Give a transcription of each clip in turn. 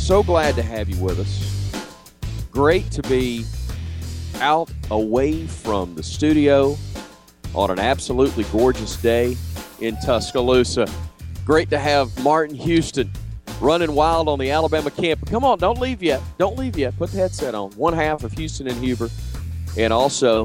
So glad to have you with us. Great to be out away from the studio on an absolutely gorgeous day in Tuscaloosa. Great to have Martin Houston running wild on the Alabama campus. Come on, don't leave yet. Don't leave yet. Put the headset on. One half of Houston and Huber, and also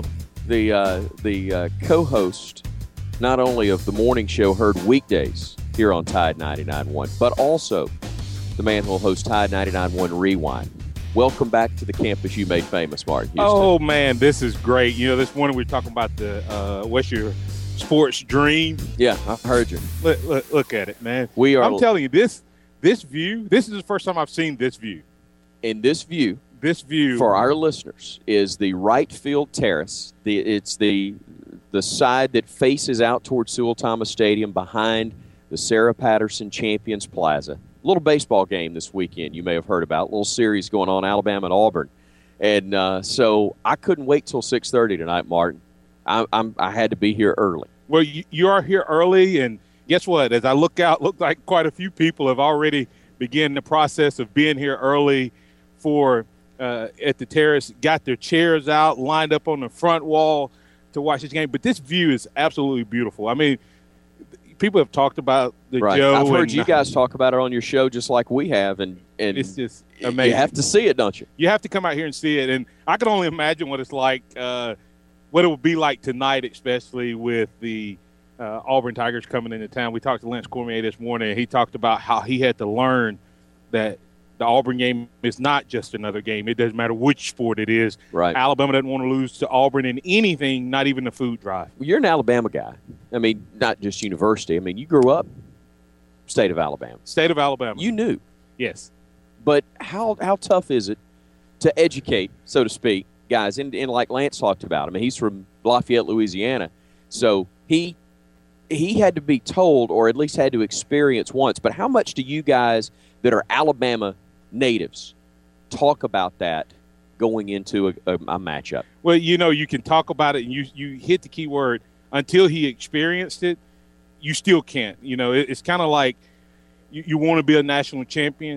the co-host not only of the morning show heard weekdays here on Tide 99.1, but also the man who will host Tide 99.1 Rewind. Welcome back to the campus you made famous, Martin Houston. Oh, man, this is great. You know, this morning we were talking about the what's your sports dream? Yeah, I heard you. Look at it, man. I'm telling you, this view, this is the first time I've seen this view. And this view for our listeners is the right field terrace. It's the side that faces out towards Sewell Thomas Stadium behind the Sarah Patterson Champions Plaza. A little baseball game this weekend you may have heard about. A little series going on, Alabama and Auburn. And so I couldn't wait till 6:30 tonight, Martin. I had to be here early. Well, you are here early, and guess what? As I look out, look like quite a few people have already begun the process of being here early for at the terrace, got their chairs out, lined up on the front wall to watch this game. But this view is absolutely beautiful. I mean, people have talked about the right. Joe. I've heard you guys talk about it on your show just like we have, and it's just amazing. You have to see it, don't you? You have to come out here and see it, and I can only imagine what it's like, what it will be like tonight, especially with the Auburn Tigers coming into town. We talked to Lance Cormier this morning, and he talked about how he had to learn that the Auburn game is not just another game. It doesn't matter which sport it is. Right. Alabama doesn't want to lose to Auburn in anything, not even the food drive. Well, you're an Alabama guy. I mean, not just university. I mean, you grew up state of Alabama. State of Alabama. You knew. Yes. But how tough is it to educate, so to speak, guys? And like Lance talked about, I mean, he's from Lafayette, Louisiana. So he had to be told, or at least had to experience once. But how much do you guys that are Alabama natives talk about that going into a matchup? Well, you know, you can talk about it, and you hit the key word. Until he experienced it, you still can't. You know, it's kind of like you want to be a national champion.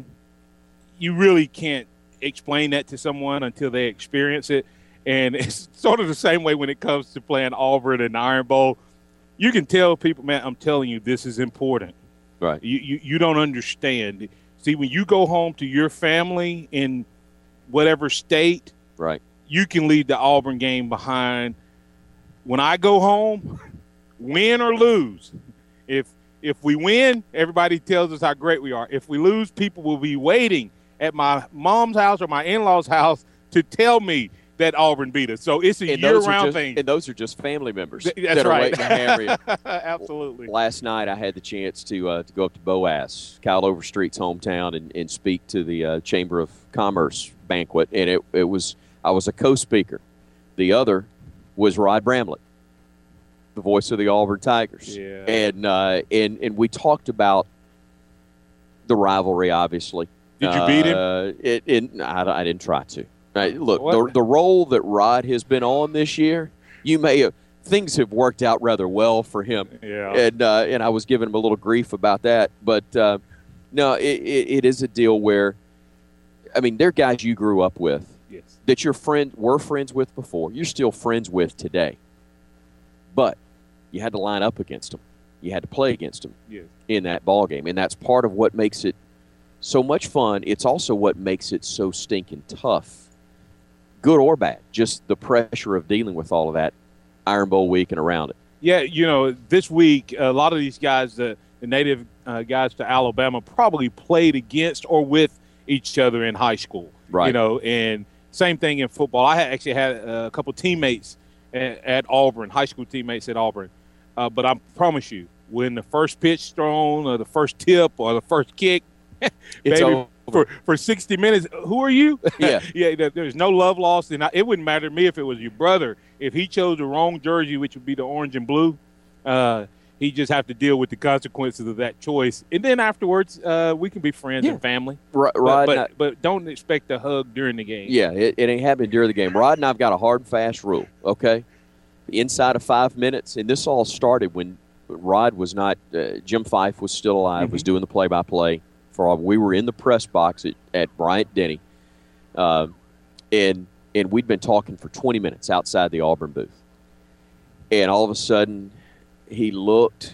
You really can't explain that to someone until they experience it. And it's sort of the same way when it comes to playing Auburn and the Iron Bowl. You can tell people, man, I'm telling you, this is important. Right. You don't understand. See, when you go home to your family in whatever state, right, you can leave the Auburn game behind. When I go home, win or lose, if we win, everybody tells us how great we are. If we lose, people will be waiting at my mom's house or my in-laws' house to tell me that Auburn beat us. So it's a year-round thing. And those are just family members That's that are right. waiting to hammer you. Absolutely. Last night I had the chance to go up to Boaz, Kyle Overstreet's hometown, and speak to the Chamber of Commerce banquet. And I was a co-speaker. The other was Rod Bramlett, the voice of the Auburn Tigers. Yeah. And we talked about the rivalry, obviously. Did you beat him? I didn't try to. Look, the role that Rod has been on this year, things have worked out rather well for him. Yeah. And I was giving him a little grief about that. But, no, it is a deal where, I mean, they're guys you grew up with. Yes. That were friends with before. You're still friends with today. But you had to line up against them. You had to play against them in that ball game. And that's part of what makes it so much fun. It's also what makes it so stinking tough. Good or bad, just the pressure of dealing with all of that Iron Bowl week and around it. Yeah, you know, this week, a lot of these guys, the native guys to Alabama, probably played against or with each other in high school. Right. You know, and same thing in football. I actually had a couple teammates at Auburn, high school teammates at Auburn. But I promise you, when the first pitch thrown or the first tip or the first kick, it's baby, for 60 minutes, who are you? Yeah. Yeah, there's no love lost. And it wouldn't matter to me if it was your brother. If he chose the wrong jersey, which would be the orange and blue, he just have to deal with the consequences of that choice. And then afterwards, we can be friends and family. Rod, but don't expect a hug during the game. Yeah, it ain't happening during the game. Rod and I've got a hard and fast rule, okay? Inside of 5 minutes, and this all started when Rod was not Jim Fife was still alive, was doing the play-by-play We were in the press box at Bryant-Denny, and we'd been talking for 20 minutes outside the Auburn booth. And all of a sudden, he looked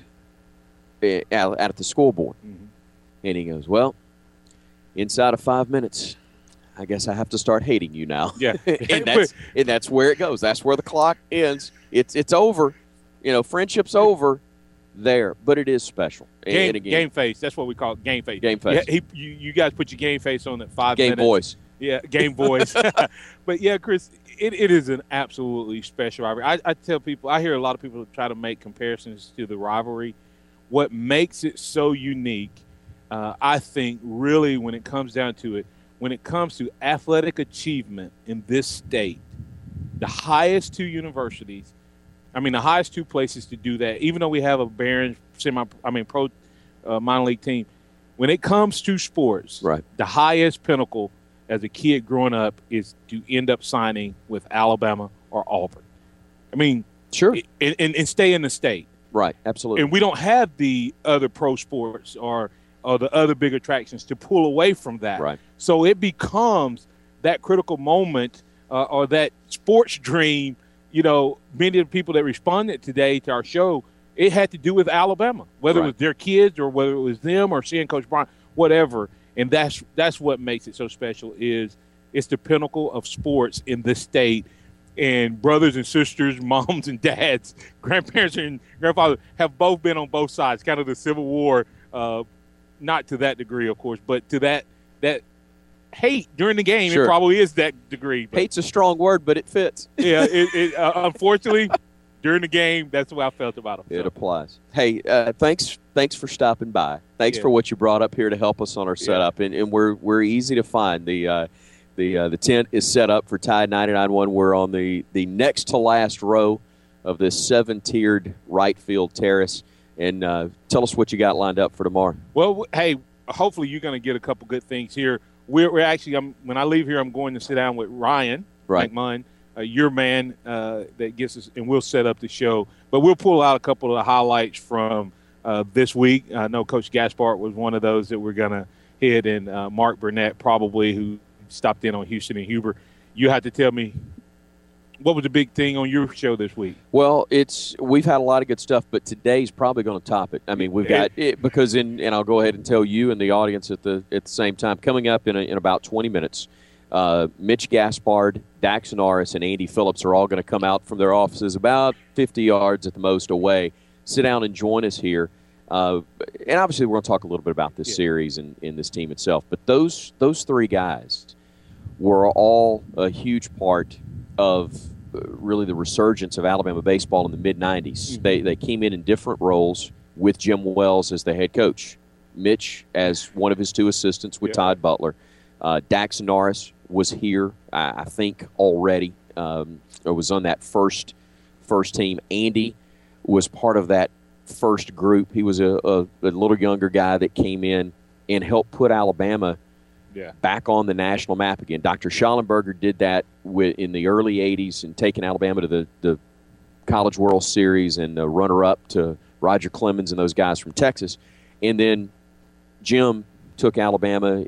out at the scoreboard, and he goes, well, inside of 5 minutes, I guess I have to start hating you now. Yeah. and that's where it goes. That's where the clock ends. It's over. Friendship's over there, but it is special. Game face. That's what we call it, game face. Game face. Yeah, you guys put your game face on at 5 game minutes. Game voice. Yeah, game voice. But, yeah, Chris, it is an absolutely special rivalry. I tell people, I hear a lot of people try to make comparisons to the rivalry. What makes it so unique, I think, really, when it comes down to it, when it comes to athletic achievement in this state, the highest two universities, the highest two places to do that, even though we have a Barron pro minor league team, when it comes to sports, right, the highest pinnacle as a kid growing up is to end up signing with Alabama or Auburn. Sure. And stay in the state. Right, absolutely. And we don't have the other pro sports or the other big attractions to pull away from that. Right. So it becomes that critical moment or that sports dream. Many of the people that responded today to our show, it had to do with Alabama, whether it was their kids or whether it was them or seeing Coach Bryant, whatever. And that's what makes it so special. Is it's the pinnacle of sports in this state. And brothers and sisters, moms and dads, grandparents and grandfathers have both been on both sides, kind of the Civil War, not to that degree, of course, but to that hate during the game. Sure. It probably is that degree. But, hate's a strong word, but it fits. Yeah, unfortunately, during the game, that's the way I felt about it. It applies. Hey, thanks for stopping by. Thanks for what you brought up here to help us on our setup, and we're easy to find. The tent is set up for Tide 99.1. We're on the next to last row of this 7-tiered right field terrace. And tell us what you got lined up for tomorrow. Well, hey, hopefully you're going to get a couple good things here. We're actually, when I leave here, I'm going to sit down with Ryan McMahon, your man that gets us, and we'll set up the show. But we'll pull out a couple of the highlights from this week. I know Coach Gaspard was one of those that we're going to hit, and Mark Burnett probably, who stopped in on Houston and Huber. You have to tell me, what was the big thing on your show this week? Well, we've had a lot of good stuff, but today's probably going to top it. We've got it because and I'll go ahead and tell you and the audience at the same time. Coming up in about 20 minutes, Mitch Gaspard, Dax Norris, and Andy Phillips are all going to come out from their offices about 50 yards at the most away, sit down and join us here. And obviously, we're going to talk a little bit about this series and this team itself. But those three guys were all a huge part of really the resurgence of Alabama baseball in the mid-'90s. Mm-hmm. They came in different roles with Jim Wells as the head coach, Mitch as one of his two assistants with Todd Butler. Dax Norris was here, I think, already. Was on that first team. Andy was part of that first group. He was a little younger guy that came in and helped put Alabama back on the national map again. Dr. Schallenberger did that in the early 80s and taking Alabama to the College World Series and the runner-up to Roger Clemens and those guys from Texas. And then Jim took Alabama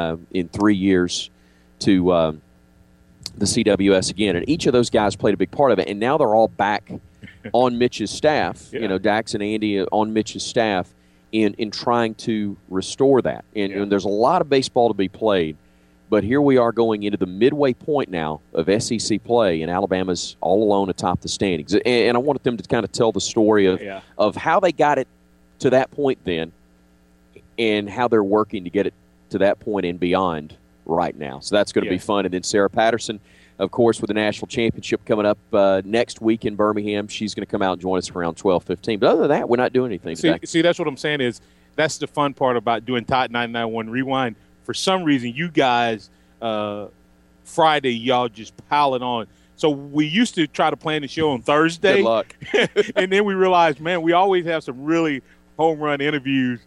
in 3 years to the CWS again. And each of those guys played a big part of it. And now they're all back on Mitch's staff, Dax and Andy on Mitch's staff, in trying to restore that. And there's a lot of baseball to be played, but here we are going into the midway point now of SEC play, and Alabama's all alone atop the standings. And I wanted them to kind of tell the story of how they got it to that point then and how they're working to get it to that point and beyond right now. So that's going to be fun. And then Sarah Patterson, of course, with the national championship coming up next week in Birmingham, she's going to come out and join us around 12:15. But other than that, we're not doing anything today. See, that's what I'm saying is that's the fun part about doing Tide 99.1 Rewind. For some reason, you guys, Friday, y'all just pile it on. So we used to try to plan the show on Thursday. Good luck. And then we realized, man, we always have some really home run interviews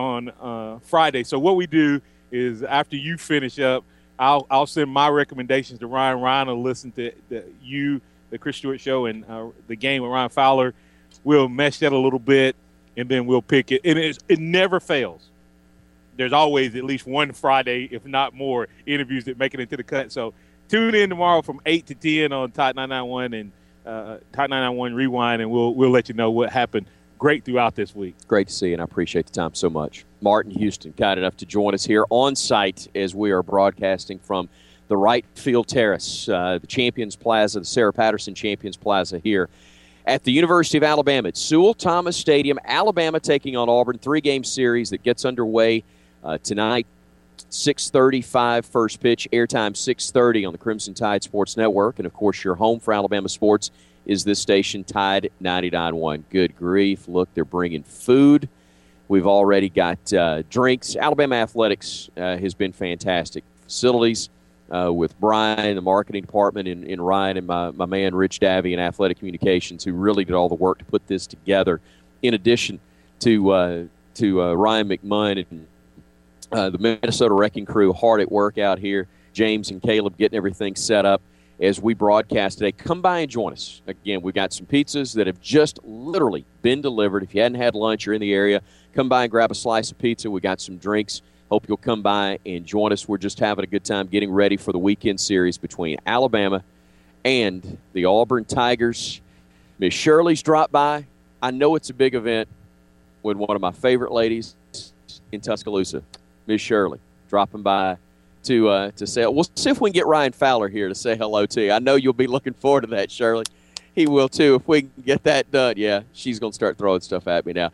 on Friday. So what we do is after you finish up, I'll send my recommendations to Ryan. Ryan will listen to the Chris Stewart Show, and the game with Ryan Fowler. We'll mesh that a little bit, and then we'll pick it. And it never fails. there's always at least one Friday, if not more, interviews that make it into the cut. So tune in tomorrow from 8 to 10 on Talk 991 and Talk 991 Rewind, and we'll let you know what happened great throughout this week. Great to see you, and I appreciate the time so much. Martin Houston, kind enough to join us here on site as we are broadcasting from the right field terrace, the Champions Plaza, the Sarah Patterson Champions Plaza here at the University of Alabama. It's Sewell Thomas Stadium, Alabama taking on Auburn, 3-game series that gets underway tonight, 6:35 first pitch, airtime 6:30 on the Crimson Tide Sports Network. And, of course, your home for Alabama sports is this station, Tide 99.1. Good grief. Look, they're bringing food. We've already got drinks. Alabama Athletics has been fantastic. Facilities with Brian, the marketing department, and Ryan, and my man Rich Davey in Athletic Communications, who really did all the work to put this together, in addition to Ryan McMunn and the Minnesota Wrecking Crew hard at work out here. James and Caleb getting everything set up as we broadcast today. Come by and join us. Again, we've got some pizzas that have just literally been delivered. If you hadn't had lunch, you're in the area, come by and grab a slice of pizza. We got some drinks. Hope you'll come by and join us. We're just having a good time getting ready for the weekend series between Alabama and the Auburn Tigers. Miss Shirley's dropped by. I know it's a big event with one of my favorite ladies in Tuscaloosa, Miss Shirley, dropping by to say, we'll see if we can get Ryan Fowler here to say hello to you. I know you'll be looking forward to that, Shirley. He will, too, if we can get that done. Yeah, she's going to start throwing stuff at me now.